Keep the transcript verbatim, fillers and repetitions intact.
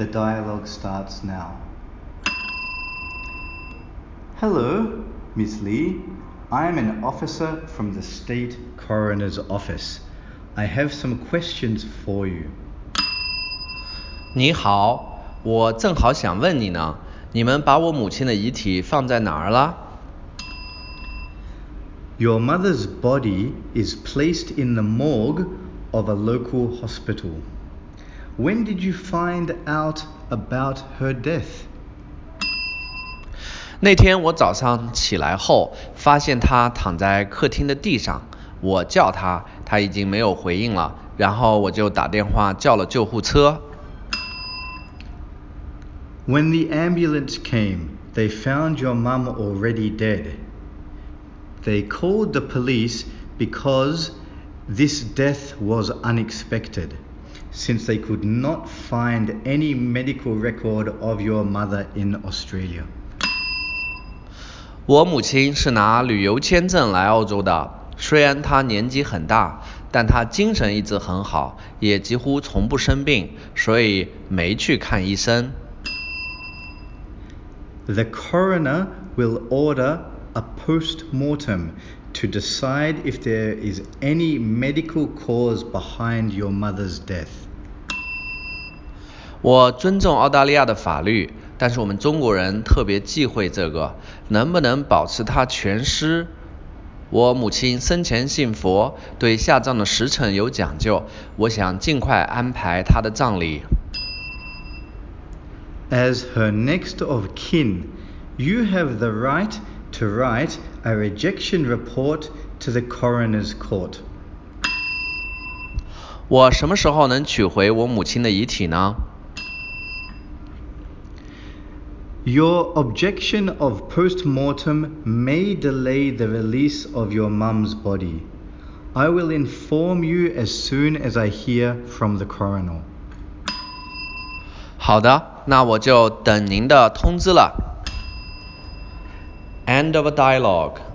The dialogue starts now. Hello, Miss Lee. I am an officer from the State Coroner's Office. I have some questions for you. 你好，我正好想问你呢，你们把我母亲的遗体放在哪儿了？ Your mother's body is placed in the morgue of a local hospital. When did you find out about her death? 那天我早上起来后，发现她躺在客厅的地上，我叫她，她已经没有回应了，然后我就打电话叫了救护车。 When the ambulance came, they found your mum already dead. They called the police because this death was unexpected, since they could not find any medical record of your mother in Australia. 我母亲是拿旅游签证来澳洲的，虽然她年纪很大，但她精神一直很好，也几乎从不生病，所以没去看医生。 The coroner will order a post-mortem to decide if there is any medical cause behind your mother's death. 我尊重澳大利亚的法律，但是我们中国人特别忌讳这个，能不能保持它全尸？我母亲生前信佛，对下葬的时辰有讲究，我想尽快安排她的葬礼。 As her next of kin, you have the right to write a rejection report to the coroner's court. 我什么时候能取回我母亲的遗体呢？ Your objection of post-mortem may delay the release of your mum's body. I will inform you as soon as I hear from the coroner. 好的，那我就等您的通知了。End of dialogue.